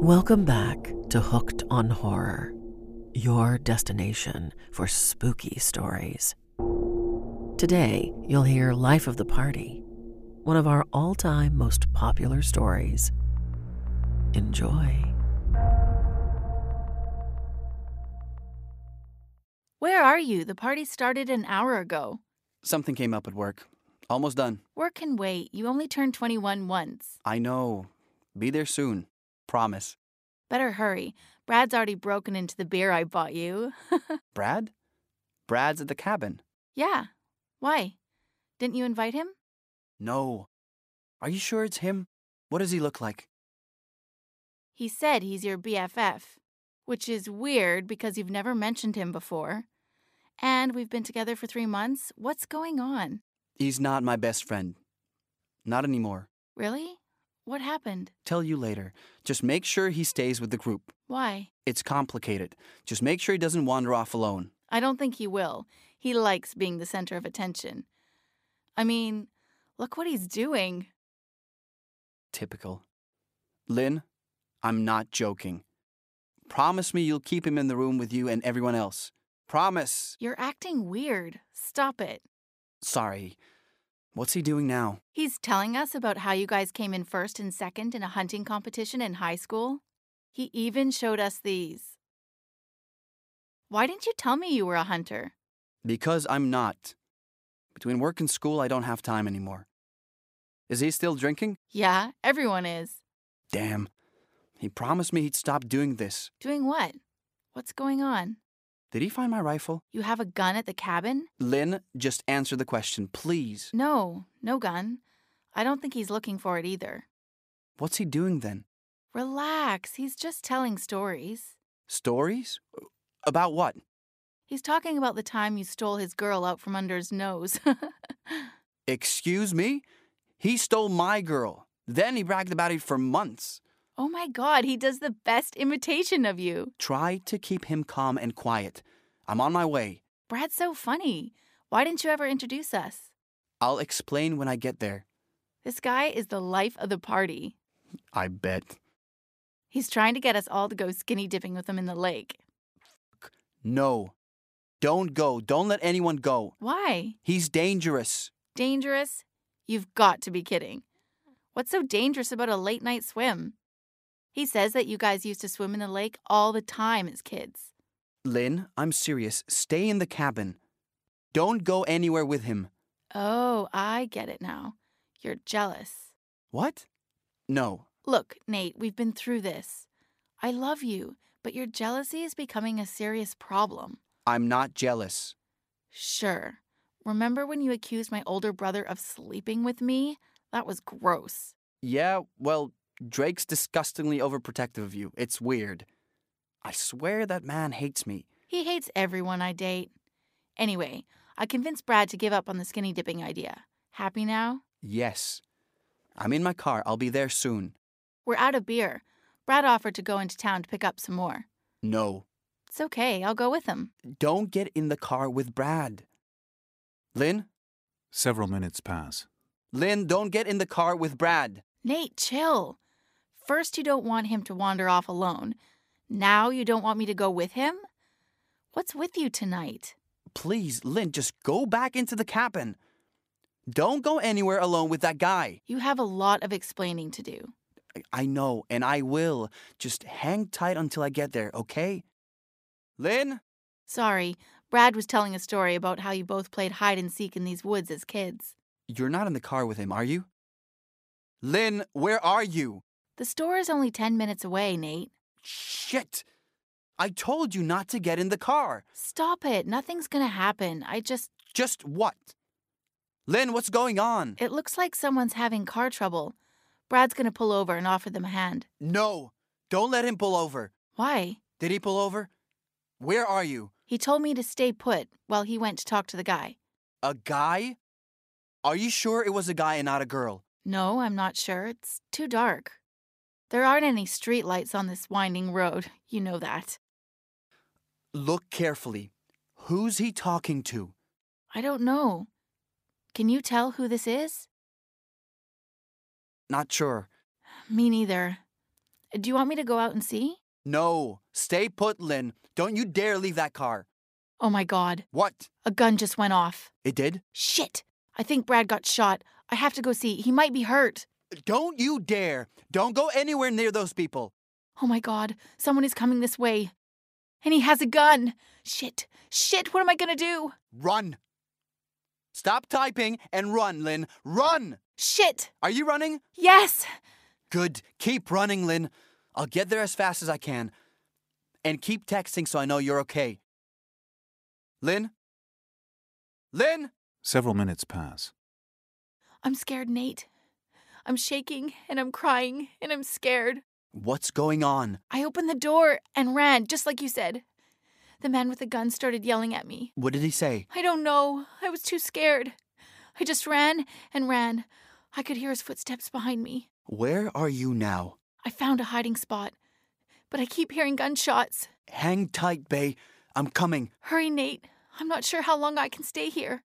Welcome back to Hooked on Horror, your destination for spooky stories. Today, you'll hear Life of the Party, one of our all-time most popular stories. Enjoy. Where are you? The party started an hour ago. Something came up at work. Almost done. Work can wait. You only turned 21 once. I know. Be there soon. Promise. Better hurry. Brad's already broken into the beer I bought you. Brad? Brad's at the cabin. Yeah. Why? Didn't you invite him? No. Are you sure it's him? What does he look like? He said he's your BFF, which is weird because you've never mentioned him before. And we've been together for 3 months. What's going on? He's not my best friend. Not anymore. Really? What happened? Tell you later. Just make sure he stays with the group. Why? It's complicated. Just make sure he doesn't wander off alone. I don't think he will. He likes being the center of attention. I mean, look what he's doing. Typical. Lynn, I'm not joking. Promise me you'll keep him in the room with you and everyone else. Promise. You're acting weird. Stop it. Sorry. What's he doing now? He's telling us about how you guys came in first and second in a hunting competition in high school. He even showed us these. Why didn't you tell me you were a hunter? Because I'm not. Between work and school, I don't have time anymore. Is he still drinking? Yeah, everyone is. Damn. He promised me he'd stop doing this. Doing what? What's going on? Did he find my rifle? You have a gun at the cabin? Lynn, just answer the question, please. No gun. I don't think he's looking for it either. What's he doing then? Relax, he's just telling stories. Stories? About what? He's talking about the time you stole his girl out from under his nose. Excuse me? He stole my girl. Then he bragged about it for months. Oh my God, he does the best imitation of you. Try to keep him calm and quiet. I'm on my way. Brad's so funny. Why didn't you ever introduce us? I'll explain when I get there. This guy is the life of the party. I bet. He's trying to get us all to go skinny dipping with him in the lake. No. Don't go. Don't let anyone go. Why? He's dangerous. Dangerous? You've got to be kidding. What's so dangerous about a late night swim? He says that you guys used to swim in the lake all the time as kids. Lynn, I'm serious. Stay in the cabin. Don't go anywhere with him. Oh, I get it now. You're jealous. What? No. Look, Nate, we've been through this. I love you, but your jealousy is becoming a serious problem. I'm not jealous. Sure. Remember when you accused my older brother of sleeping with me? That was gross. Yeah, well, Drake's disgustingly overprotective of you. It's weird. I swear that man hates me. He hates everyone I date. Anyway, I convinced Brad to give up on the skinny dipping idea. Happy now? Yes. I'm in my car. I'll be there soon. We're out of beer. Brad offered to go into town to pick up some more. No. It's okay. I'll go with him. Don't get in the car with Brad. Lynn? Several minutes pass. Lynn, don't get in the car with Brad. Nate, chill. First, you don't want him to wander off alone. Now you don't want me to go with him? What's with you tonight? Please, Lynn, just go back into the cabin. Don't go anywhere alone with that guy. You have a lot of explaining to do. I know, and I will. Just hang tight until I get there, okay? Lynn? Sorry, Brad was telling a story about how you both played hide and seek in these woods as kids. You're not in the car with him, are you? Lynn, where are you? The store is only 10 minutes away, Nate. Shit! I told you not to get in the car. Stop it. Nothing's gonna happen. Just what? Lynn, what's going on? It looks like someone's having car trouble. Brad's gonna pull over and offer them a hand. No, don't let him pull over. Why? Did he pull over? Where are you? He told me to stay put while he went to talk to the guy. A guy? Are you sure it was a guy and not a girl? No, I'm not sure. It's too dark. There aren't any street lights on this winding road. You know that. Look carefully. Who's he talking to? I don't know. Can you tell who this is? Not sure. Me neither. Do you want me to go out and see? No, stay put, Lynn. Don't you dare leave that car. Oh my God. What? A gun just went off. It did? Shit. I think Brad got shot. I have to go see. He might be hurt. Don't you dare. Don't go anywhere near those people. Oh my God. Someone is coming this way. And he has a gun. Shit. Shit. What am I going to do? Run. Stop typing and run, Lynn. Run! Shit. Are you running? Yes. Good. Keep running, Lynn. I'll get there as fast as I can. And keep texting so I know you're okay. Lynn? Lynn? Several minutes pass. I'm scared, Nate. I'm shaking and I'm crying and I'm scared. What's going on? I opened the door and ran, just like you said. The man with the gun started yelling at me. What did he say? I don't know. I was too scared. I just ran and ran. I could hear his footsteps behind me. Where are you now? I found a hiding spot, but I keep hearing gunshots. Hang tight, Bay. I'm coming. Hurry, Nate. I'm not sure how long I can stay here.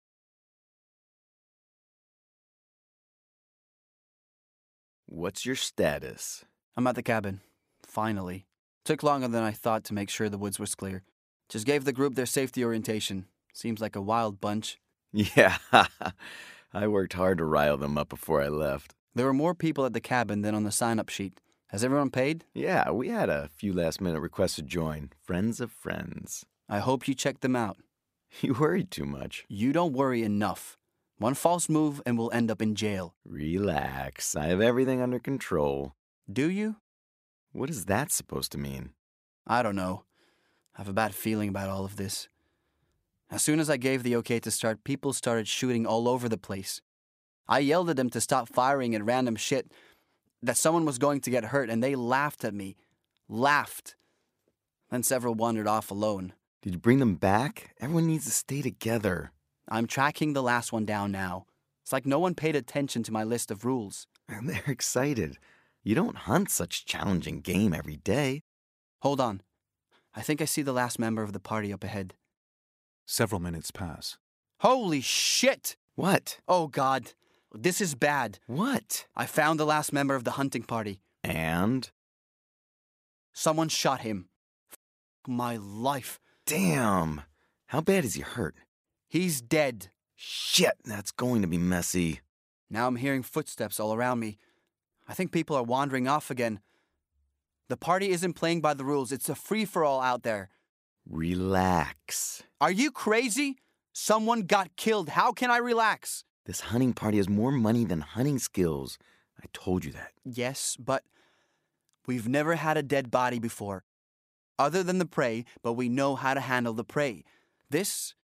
What's your status? I'm at the cabin. Finally. Took longer than I thought to make sure the woods was clear. Just gave the group their safety orientation. Seems like a wild bunch. Yeah, I worked hard to rile them up before I left. There were more people at the cabin than on the sign-up sheet. Has everyone paid? Yeah, we had a few last-minute requests to join. Friends of friends. I hope you checked them out. You worried too much. You don't worry enough. One false move and we'll end up in jail. Relax. I have everything under control. Do you? What is that supposed to mean? I don't know. I have a bad feeling about all of this. As soon as I gave the okay to start, people started shooting all over the place. I yelled at them to stop firing at random shit, that someone was going to get hurt, and they laughed at me. Laughed. Then several wandered off alone. Did you bring them back? Everyone needs to stay together. I'm tracking the last one down now. It's like no one paid attention to my list of rules. And they're excited. You don't hunt such challenging game every day. Hold on. I think I see the last member of the party up ahead. Several minutes pass. Holy shit! What? Oh, God. This is bad. What? I found the last member of the hunting party. And? Someone shot him. My life. Damn. How bad is he hurt? He's dead. Shit, that's going to be messy. Now I'm hearing footsteps all around me. I think people are wandering off again. The party isn't playing by the rules. It's a free-for-all out there. Relax. Are you crazy? Someone got killed. How can I relax? This hunting party has more money than hunting skills. I told you that. Yes, but we've never had a dead body before. Other than the prey, but we know how to handle the prey. This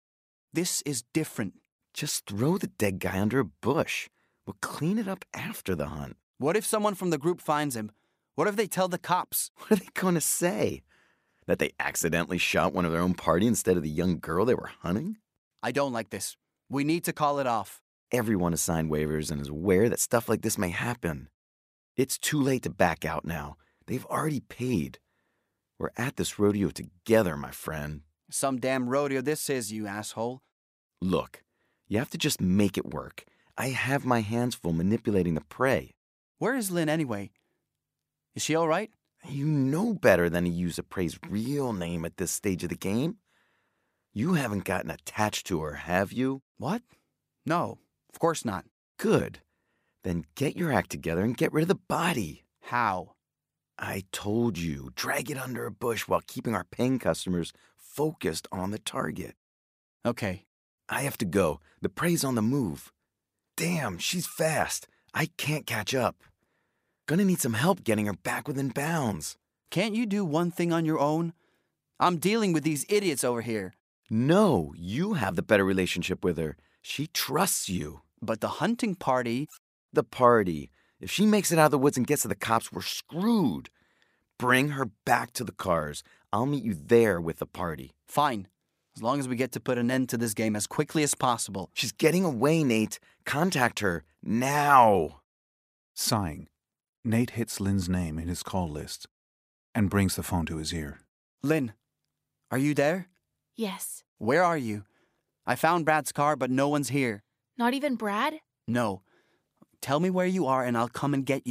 is different. Just throw the dead guy under a bush. We'll clean it up after the hunt. What if someone from the group finds him? What if they tell the cops? What are they going to say? That they accidentally shot one of their own party instead of the young girl they were hunting? I don't like this. We need to call it off. Everyone has signed waivers and is aware that stuff like this may happen. It's too late to back out now. They've already paid. We're at this rodeo together, my friend. Some damn rodeo this is, you asshole. Look, you have to just make it work. I have my hands full manipulating the prey. Where is Lynn anyway? Is she all right? You know better than to use a prey's real name at this stage of the game. You haven't gotten attached to her, have you? What? No, of course not. Good. Then get your act together and get rid of the body. How? I told you, drag it under a bush while keeping our paying customers focused on the target. Okay. I have to go. The prey's on the move. Damn, she's fast. I can't catch up. Gonna need some help getting her back within bounds. Can't you do one thing on your own? I'm dealing with these idiots over here. No, you have the better relationship with her. She trusts you. But the hunting party... The party. If she makes it out of the woods and gets to the cops, we're screwed. Bring her back to the cars. I'll meet you there with the party. Fine. As long as we get to put an end to this game as quickly as possible. She's getting away, Nate. Contact her. Now. Sighing, Nate hits Lynn's name in his call list and brings the phone to his ear. Lynn, are you there? Yes. Where are you? I found Brad's car, but no one's here. Not even Brad? No. Tell me where you are and I'll come and get you.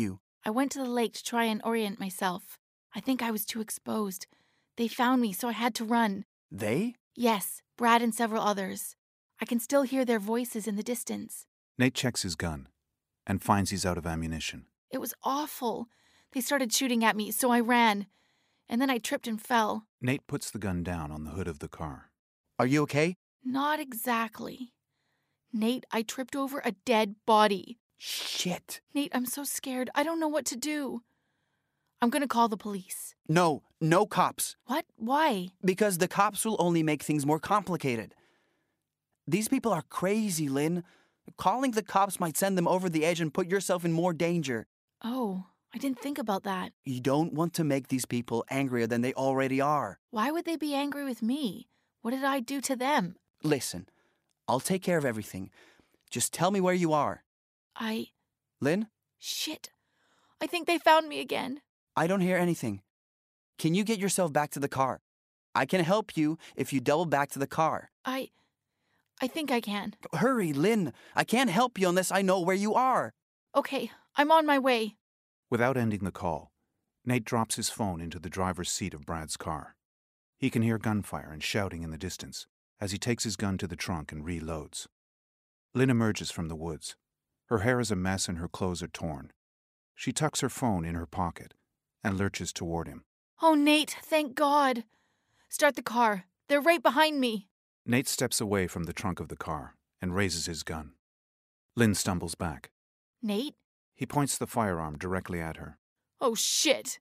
I went to the lake to try and orient myself. I think I was too exposed. They found me, so I had to run. They? Yes, Brad and several others. I can still hear their voices in the distance. Nate checks his gun and finds he's out of ammunition. It was awful. They started shooting at me, so I ran. And then I tripped and fell. Nate puts the gun down on the hood of the car. Are you okay? Not exactly. Nate, I tripped over a dead body. Shit. Nate, I'm so scared. I don't know what to do. I'm going to call the police. No cops. What? Why? Because the cops will only make things more complicated. These people are crazy, Lynn. Calling the cops might send them over the edge and put yourself in more danger. Oh, I didn't think about that. You don't want to make these people angrier than they already are. Why would they be angry with me? What did I do to them? Listen, I'll take care of everything. Just tell me where you are. Lynn? Shit. I think they found me again. I don't hear anything. Can you get yourself back to the car? I can help you if you double back to the car. I think I can. Hurry, Lynn. I can't help you unless I know where you are. Okay, I'm on my way. Without ending the call, Nate drops his phone into the driver's seat of Brad's car. He can hear gunfire and shouting in the distance as he takes his gun to the trunk and reloads. Lynn emerges from the woods. Her hair is a mess and her clothes are torn. She tucks her phone in her pocket and lurches toward him. Oh, Nate, thank God. Start the car. They're right behind me. Nate steps away from the trunk of the car and raises his gun. Lynn stumbles back. Nate? He points the firearm directly at her. Oh, shit.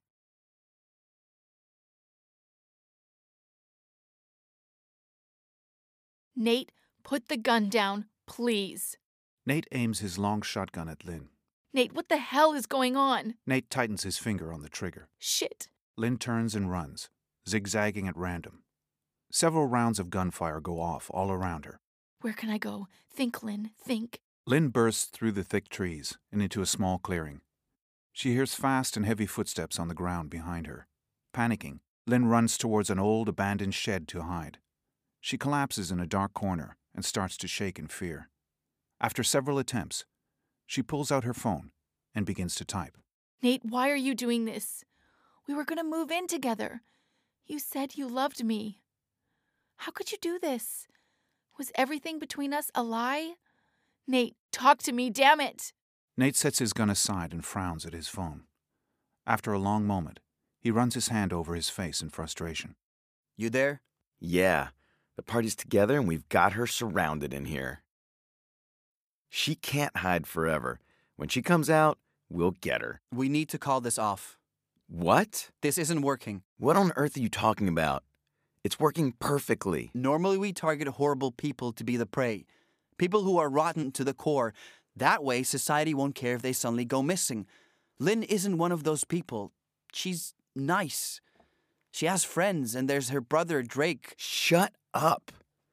Nate, put the gun down, please. Nate aims his long shotgun at Lynn. Nate, what the hell is going on? Nate tightens his finger on the trigger. Shit. Lynn turns and runs, zigzagging at random. Several rounds of gunfire go off all around her. Where can I go? Think, Lynn, think. Lynn bursts through the thick trees and into a small clearing. She hears fast and heavy footsteps on the ground behind her. Panicking, Lynn runs towards an old abandoned shed to hide. She collapses in a dark corner and starts to shake in fear. After several attempts, she pulls out her phone and begins to type. Nate, why are you doing this? We were going to move in together. You said you loved me. How could you do this? Was everything between us a lie? Nate, talk to me, damn it! Nate sets his gun aside and frowns at his phone. After a long moment, he runs his hand over his face in frustration. You there? Yeah, the party's together and we've got her surrounded in here. She can't hide forever. When she comes out, we'll get her. We need to call this off. What? This isn't working. What on earth are you talking about? It's working perfectly. Normally we target horrible people to be the prey. People who are rotten to the core. That way society won't care if they suddenly go missing. Lynn isn't one of those people. She's nice. She has friends, and there's her brother, Drake. Shut up.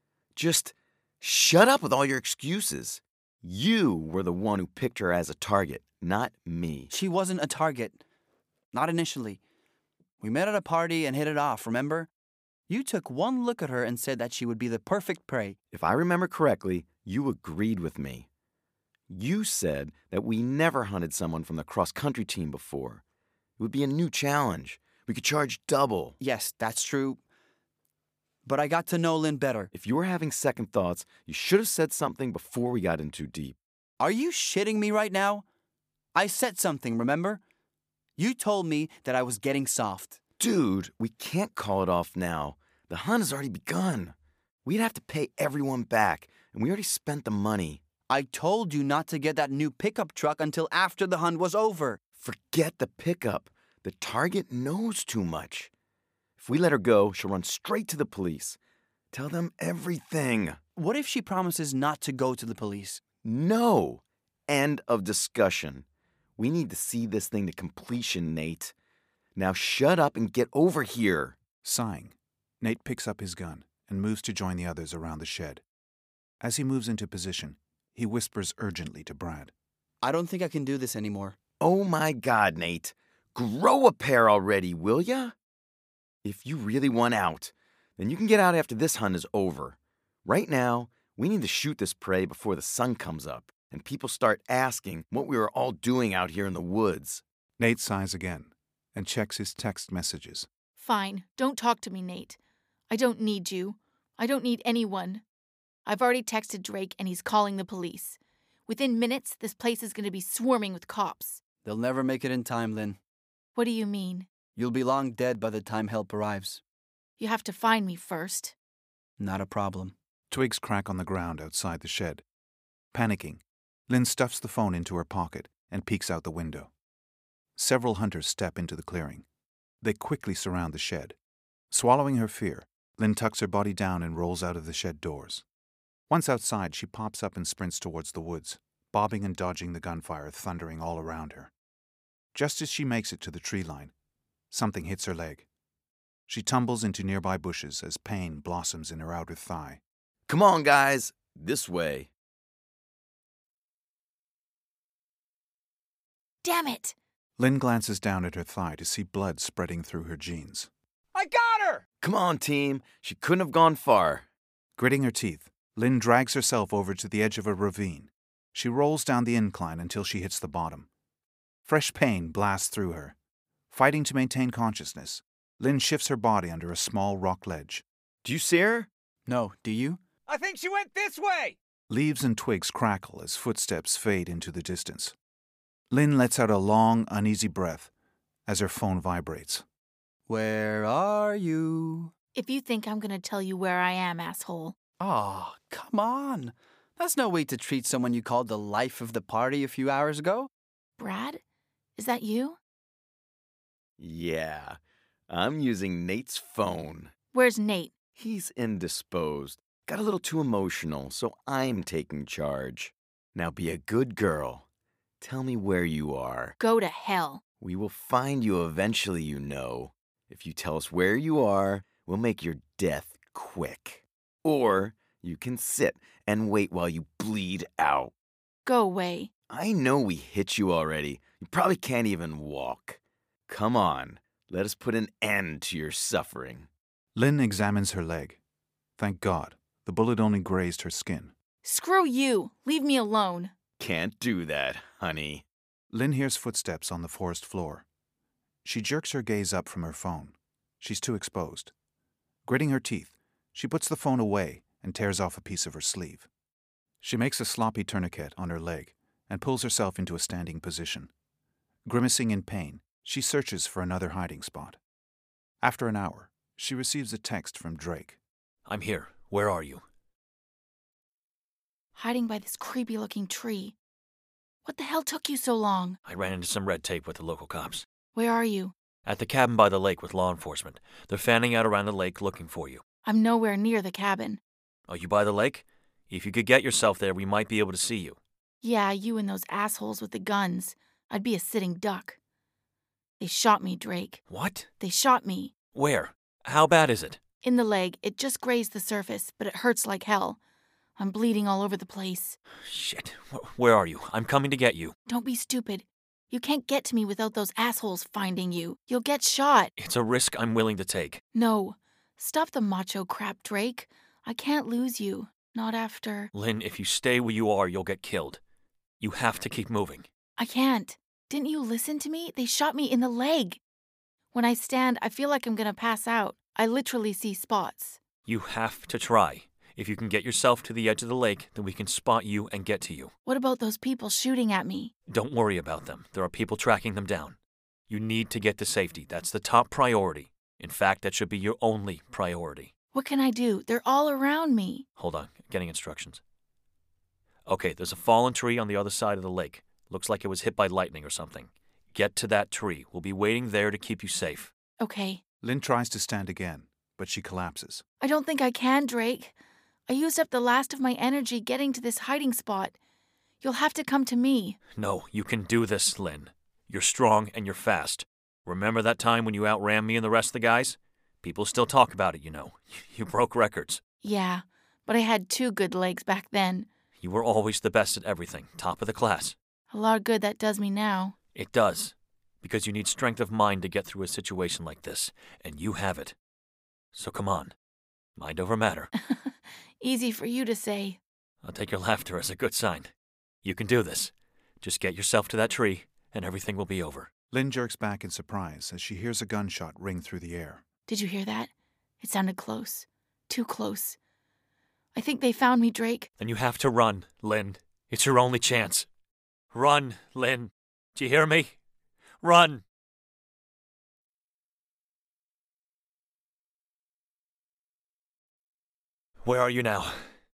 Just shut up with all your excuses. You were the one who picked her as a target, not me. She wasn't a target. Not initially. We met at a party and hit it off, remember? You took one look at her and said that she would be the perfect prey. If I remember correctly, you agreed with me. You said that we never hunted someone from the cross-country team before. It would be a new challenge. We could charge double. Yes, that's true. But I got to know Lynn better. If you were having second thoughts, you should have said something before we got in too deep. Are you shitting me right now? I said something, remember? You told me that I was getting soft. Dude, we can't call it off now. The hunt has already begun. We'd have to pay everyone back, and we already spent the money. I told you not to get that new pickup truck until after the hunt was over. Forget the pickup. The target knows too much. If we let her go, she'll run straight to the police. Tell them everything. What if she promises not to go to the police? No. End of discussion. We need to see this thing to completion, Nate. Now shut up and get over here. Sighing, Nate picks up his gun and moves to join the others around the shed. As he moves into position, he whispers urgently to Brad. I don't think I can do this anymore. Oh my God, Nate. Grow a pair already, will ya? If you really want out, then you can get out after this hunt is over. Right now, we need to shoot this prey before the sun comes up and people start asking what we were all doing out here in the woods. Nate sighs again and checks his text messages. Fine, don't talk to me, Nate. I don't need you. I don't need anyone. I've already texted Drake and he's calling the police. Within minutes, this place is going to be swarming with cops. They'll never make it in time, Lynn. What do you mean? You'll be long dead by the time help arrives. You have to find me first. Not a problem. Twigs crack on the ground outside the shed. Panicking, Lynn stuffs the phone into her pocket and peeks out the window. Several hunters step into the clearing. They quickly surround the shed. Swallowing her fear, Lynn tucks her body down and rolls out of the shed doors. Once outside, she pops up and sprints towards the woods, bobbing and dodging the gunfire thundering all around her. Just as she makes it to the tree line, something hits her leg. She tumbles into nearby bushes as pain blossoms in her outer thigh. Come on, guys. This way. Damn it! Lynn glances down at her thigh to see blood spreading through her jeans. I got her! Come on, team. She couldn't have gone far. Gritting her teeth, Lynn drags herself over to the edge of a ravine. She rolls down the incline until she hits the bottom. Fresh pain blasts through her. Fighting to maintain consciousness, Lynn shifts her body under a small rock ledge. Do you see her? No, do you? I think she went this way! Leaves and twigs crackle as footsteps fade into the distance. Lynn lets out a long, uneasy breath as her phone vibrates. Where are you? If you think I'm going to tell you where I am, asshole. Oh, come on. That's no way to treat someone you called the life of the party a few hours ago. Brad? Is that you? Yeah, I'm using Nate's phone. Where's Nate? He's indisposed. Got a little too emotional, so I'm taking charge. Now be a good girl. Tell me where you are. Go to hell. We will find you eventually, you know. If you tell us where you are, we'll make your death quick. Or you can sit and wait while you bleed out. Go away. I know we hit you already. You probably can't even walk. Come on, let us put an end to your suffering. Lynn examines her leg. Thank God, the bullet only grazed her skin. Screw you. Leave me alone. Can't do that, honey. Lynn hears footsteps on the forest floor. She jerks her gaze up from her phone. She's too exposed. Gritting her teeth, she puts the phone away and tears off a piece of her sleeve. She makes a sloppy tourniquet on her leg and pulls herself into a standing position. Grimacing in pain, she searches for another hiding spot. After an hour, she receives a text from Drake. I'm here. Where are you? Hiding by this creepy-looking tree. What the hell took you so long? I ran into some red tape with the local cops. Where are you? At the cabin by the lake with law enforcement. They're fanning out around the lake looking for you. I'm nowhere near the cabin. Are you by the lake? If you could get yourself there, we might be able to see you. Yeah, you and those assholes with the guns. I'd be a sitting duck. They shot me, Drake. What? They shot me. Where? How bad is it? In the leg. It just grazed the surface, but it hurts like hell. I'm bleeding all over the place. Shit. Where are you? I'm coming to get you. Don't be stupid. You can't get to me without those assholes finding you. You'll get shot. It's a risk I'm willing to take. No. Stop the macho crap, Drake. I can't lose you. Not after... Lynn, if you stay where you are, you'll get killed. You have to keep moving. I can't. Didn't you listen to me? They shot me in the leg. When I stand, I feel like I'm gonna pass out. I literally see spots. You have to try. If you can get yourself to the edge of the lake, then we can spot you and get to you. What about those people shooting at me? Don't worry about them. There are people tracking them down. You need to get to safety. That's the top priority. In fact, that should be your only priority. What can I do? They're all around me. Hold on, getting instructions. Okay, there's a fallen tree on the other side of the lake. Looks like it was hit by lightning or something. Get to that tree. We'll be waiting there to keep you safe. Okay. Lynn tries to stand again, but she collapses. I don't think I can, Drake. I used up the last of my energy getting to this hiding spot. You'll have to come to me. No, you can do this, Lynn. You're strong and you're fast. Remember that time when you outran me and the rest of the guys? People still talk about it, you know. You broke records. Yeah, but I had 2 good legs back then. You were always the best at everything, top of the class. A lot of good that does me now. It does, because you need strength of mind to get through a situation like this, and you have it. So come on. Mind over matter. Easy for you to say. I'll take your laughter as a good sign. You can do this. Just get yourself to that tree, and everything will be over. Lynn jerks back in surprise as she hears a gunshot ring through the air. Did you hear that? It sounded close. Too close. I think they found me, Drake. Then you have to run, Lynn. It's your only chance. Run, Lynn. Do you hear me? Run! Where are you now?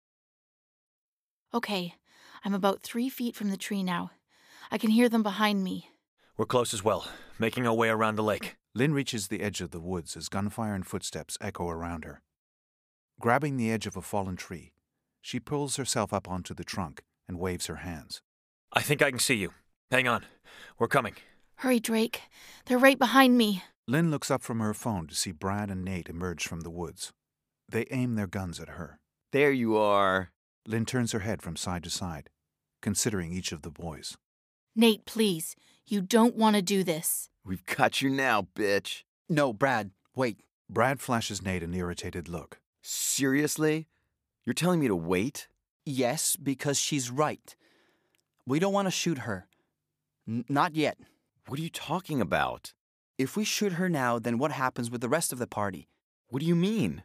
Okay, I'm about 3 feet from the tree now. I can hear them behind me. We're close as well, making our way around the lake. Lynn reaches the edge of the woods as gunfire and footsteps echo around her. Grabbing the edge of a fallen tree, she pulls herself up onto the trunk and waves her hands. I think I can see you. Hang on. We're coming. Hurry, Drake. They're right behind me. Lynn looks up from her phone to see Brad and Nate emerge from the woods. They aim their guns at her. There you are. Lynn turns her head from side to side, considering each of the boys. Nate, please. You don't want to do this. We've got you now, bitch. No, Brad, wait. Brad flashes Nate an irritated look. Seriously? You're telling me to wait? Yes, because she's right. We don't want to shoot her. Not yet. What are you talking about? If we shoot her now, then what happens with the rest of the party? What do you mean?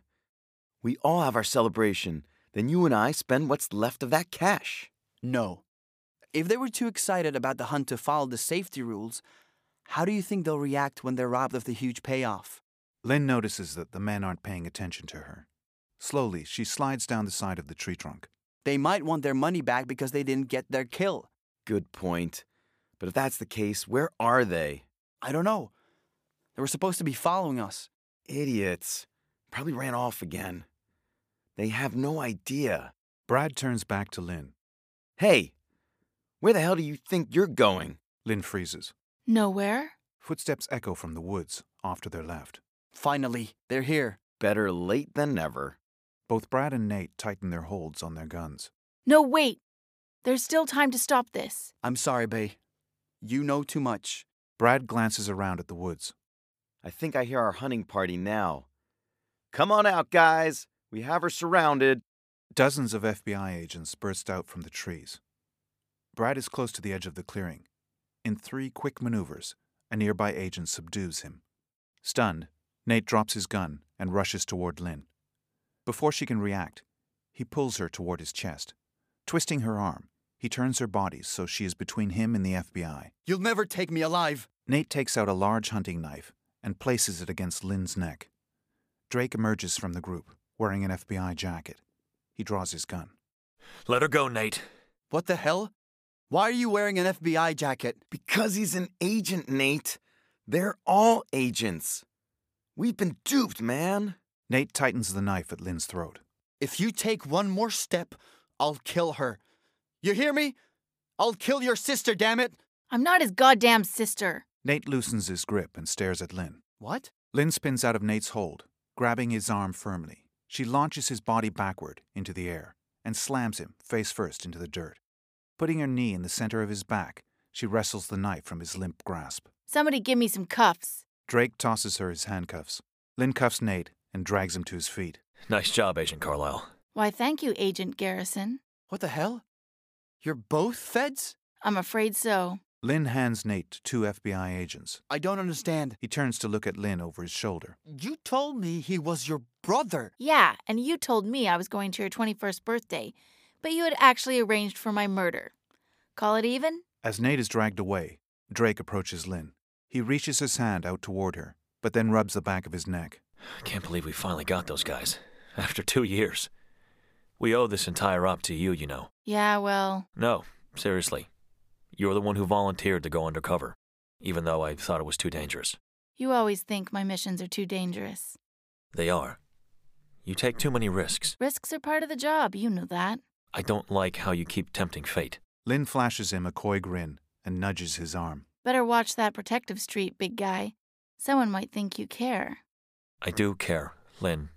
We all have our celebration. Then you and I spend what's left of that cash. No. If they were too excited about the hunt to follow the safety rules, how do you think they'll react when they're robbed of the huge payoff? Lynn notices that the men aren't paying attention to her. Slowly, she slides down the side of the tree trunk. They might want their money back because they didn't get their kill. Good point. But if that's the case, where are they? I don't know. They were supposed to be following us. Idiots. Probably ran off again. They have no idea. Brad turns back to Lynn. Hey, where the hell do you think you're going? Lynn freezes. Nowhere? Footsteps echo from the woods, off to their left. Finally, they're here. Better late than never. Both Brad and Nate tighten their holds on their guns. No, wait. There's still time to stop this. I'm sorry, Bay. You know too much. Brad glances around at the woods. I think I hear our hunting party now. Come on out, guys. We have her surrounded. Dozens of FBI agents burst out from the trees. Brad is close to the edge of the clearing. In 3 quick maneuvers, a nearby agent subdues him. Stunned, Nate drops his gun and rushes toward Lynn. Before she can react, he pulls her toward his chest. Twisting her arm, he turns her body so she is between him and the FBI. You'll never take me alive. Nate takes out a large hunting knife and places it against Lynn's neck. Drake emerges from the group, wearing an FBI jacket. He draws his gun. Let her go, Nate. What the hell? Why are you wearing an FBI jacket? Because he's an agent, Nate. They're all agents. We've been duped, man. Nate tightens the knife at Lynn's throat. If you take one more step, I'll kill her. You hear me? I'll kill your sister, damn it! I'm not his goddamn sister. Nate loosens his grip and stares at Lynn. What? Lynn spins out of Nate's hold, grabbing his arm firmly. She launches his body backward into the air and slams him face first into the dirt. Putting her knee in the center of his back, she wrestles the knife from his limp grasp. Somebody give me some cuffs. Drake tosses her his handcuffs. Lynn cuffs Nate and drags him to his feet. Nice job, Agent Carlisle. Why, thank you, Agent Garrison. What the hell? You're both feds? I'm afraid so. Lynn hands Nate to 2 FBI agents. I don't understand. He turns to look at Lynn over his shoulder. You told me he was your brother. Yeah, and you told me I was going to your 21st birthday, but you had actually arranged for my murder. Call it even? As Nate is dragged away, Drake approaches Lynn. He reaches his hand out toward her, but then rubs the back of his neck. I can't believe we finally got those guys. After 2 years. We owe this entire op to you, you know. Yeah, well... No, seriously. You're the one who volunteered to go undercover, even though I thought it was too dangerous. You always think my missions are too dangerous. They are. You take too many risks. Risks are part of the job, you know that. I don't like how you keep tempting fate. Lynn flashes him a coy grin and nudges his arm. Better watch that protective street, big guy. Someone might think you care. I do care, Lynn.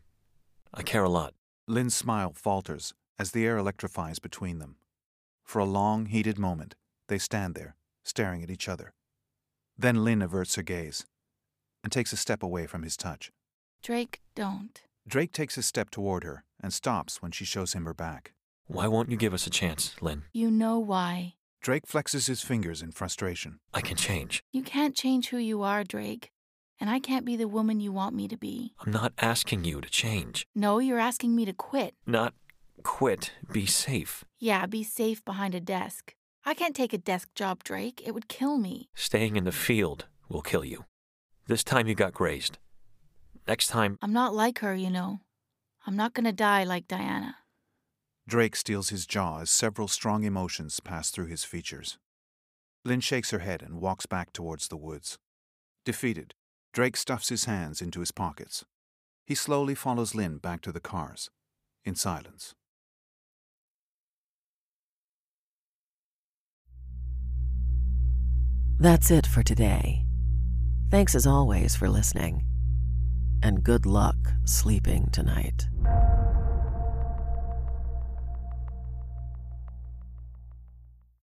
I care a lot. Lynn's smile falters as the air electrifies between them. For a long, heated moment, they stand there, staring at each other. Then Lynn averts her gaze and takes a step away from his touch. Drake, don't. Drake takes a step toward her and stops when she shows him her back. Why won't you give us a chance, Lynn? You know why. Drake flexes his fingers in frustration. I can change. You can't change who you are, Drake. And I can't be the woman you want me to be. I'm not asking you to change. No, you're asking me to quit. Not quit. Be safe. Yeah, be safe behind a desk. I can't take a desk job, Drake. It would kill me. Staying in the field will kill you. This time you got grazed. Next time, I'm not like her, you know. I'm not gonna die like Diana. Drake steels his jaw as several strong emotions pass through his features. Lynn shakes her head and walks back towards the woods. Defeated, Drake stuffs his hands into his pockets. He slowly follows Lynn back to the cars, in silence. That's it for today. Thanks as always for listening. And good luck sleeping tonight.